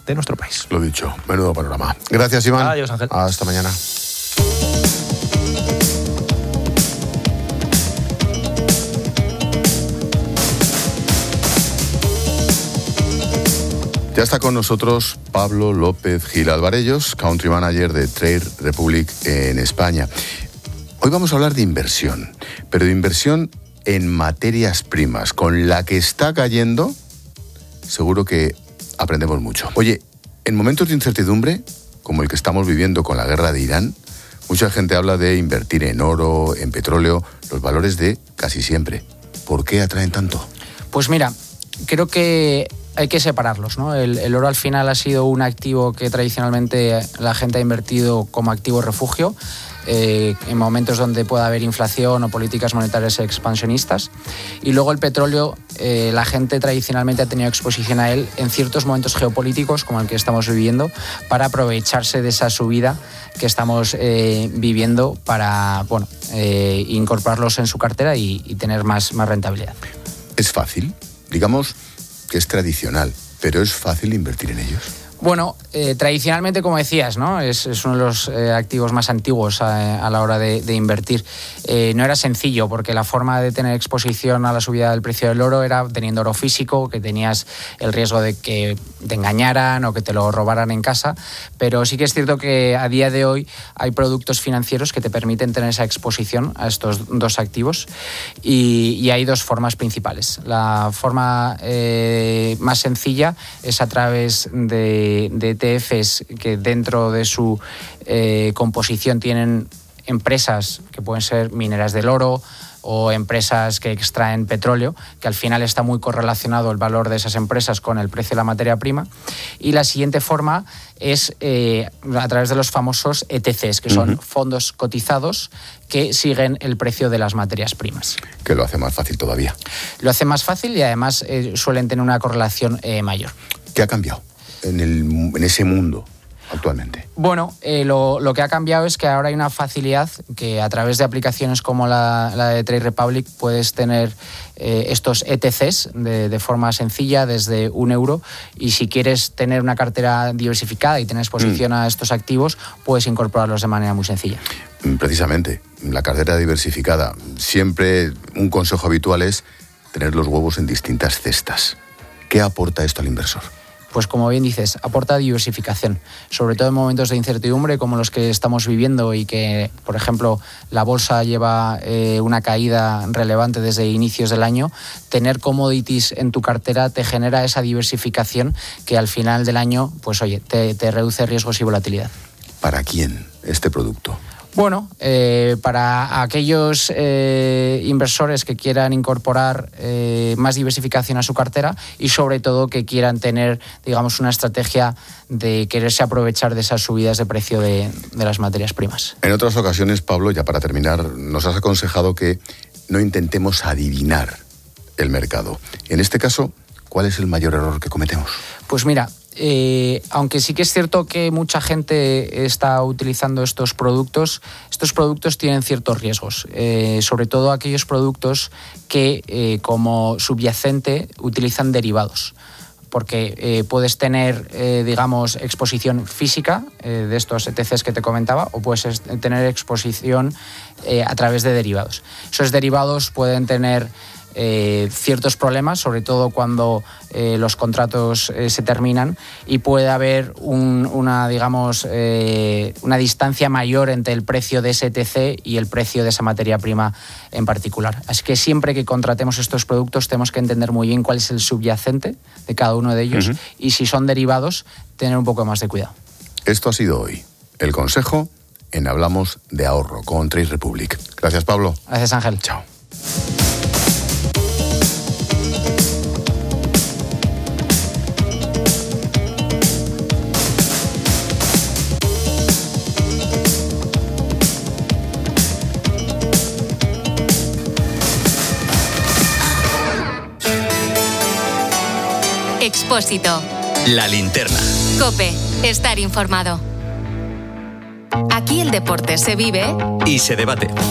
de nuestro país. Lo dicho, menudo panorama. Gracias, Iván. Adiós, Ángel. Hasta mañana. Ya está con nosotros Pablo López Gil Alvarellos, Country Manager de Trade Republic en España. Hoy vamos a hablar de inversión, pero de inversión en materias primas. Con la que está cayendo, seguro que aprendemos mucho. Oye, en momentos de incertidumbre, como el que estamos viviendo con la guerra de Irán, mucha gente habla de invertir en oro, en petróleo, los valores de casi siempre. ¿Por qué atraen tanto? Pues mira, creo que hay que separarlos, ¿no? El oro al final ha sido un activo que tradicionalmente la gente ha invertido como activo refugio en momentos donde pueda haber inflación o políticas monetarias expansionistas. Y luego el petróleo, la gente tradicionalmente ha tenido exposición a él en ciertos momentos geopolíticos como el que estamos viviendo, para aprovecharse de esa subida que estamos viviendo para incorporarlos en su cartera y tener más rentabilidad. ¿Es fácil? Digamos que es tradicional, pero ¿es fácil invertir en ellos? Bueno, tradicionalmente, como decías, ¿no? Es uno de los activos más antiguos a la hora de invertir. No era sencillo, porque la forma de tener exposición a la subida del precio del oro era teniendo oro físico, que tenías el riesgo de que te engañaran o que te lo robaran en casa. Pero sí que es cierto que a día de hoy hay productos financieros que te permiten tener esa exposición a estos dos activos, y hay dos formas principales. La forma más sencilla es a través de ETFs que dentro de su composición tienen empresas que pueden ser mineras del oro o empresas que extraen petróleo, que al final está muy correlacionado el valor de esas empresas con el precio de la materia prima. Y la siguiente forma es a través de los famosos ETCs, que son fondos cotizados que siguen el precio de las materias primas. Que lo hace más fácil todavía. Lo hace más fácil y además suelen tener una correlación mayor. ¿Qué ha cambiado en ese mundo actualmente? Bueno, lo que ha cambiado es que ahora hay una facilidad que a través de aplicaciones como la de Trade Republic puedes tener estos ETCs de forma sencilla desde €1, y si quieres tener una cartera diversificada y tener exposición a estos activos, puedes incorporarlos de manera muy sencilla. Precisamente, la cartera diversificada. Siempre un consejo habitual es tener los huevos en distintas cestas. ¿Qué aporta esto al inversor? Pues como bien dices, aporta diversificación, sobre todo en momentos de incertidumbre como los que estamos viviendo y que, por ejemplo, la bolsa lleva una caída relevante desde inicios del año. Tener commodities en tu cartera te genera esa diversificación que al final del año, pues oye, te reduce riesgos y volatilidad. ¿Para quién este producto? Bueno, para aquellos inversores que quieran incorporar más diversificación a su cartera y sobre todo que quieran tener, digamos, una estrategia de quererse aprovechar de esas subidas de precio de las materias primas. En otras ocasiones, Pablo, ya para terminar, nos has aconsejado que no intentemos adivinar el mercado. En este caso, ¿cuál es el mayor error que cometemos? Pues mira, aunque sí que es cierto que mucha gente está utilizando estos productos tienen ciertos riesgos, sobre todo aquellos productos que como subyacente utilizan derivados, porque puedes tener, digamos, exposición física de estos ETCs que te comentaba, o puedes tener exposición a través de derivados. Esos derivados pueden tener ciertos problemas, sobre todo cuando los contratos se terminan, y puede haber una distancia mayor entre el precio de ese ETC y el precio de esa materia prima en particular. Así que siempre que contratemos estos productos tenemos que entender muy bien cuál es el subyacente de cada uno de ellos, y si son derivados, tener un poco más de cuidado. Esto ha sido hoy el consejo en Hablamos de Ahorro con Trade Republic. Gracias, Pablo. Gracias, Ángel. Chao. Expósito. La linterna. COPE. Estar informado. Aquí el deporte se vive y se debate.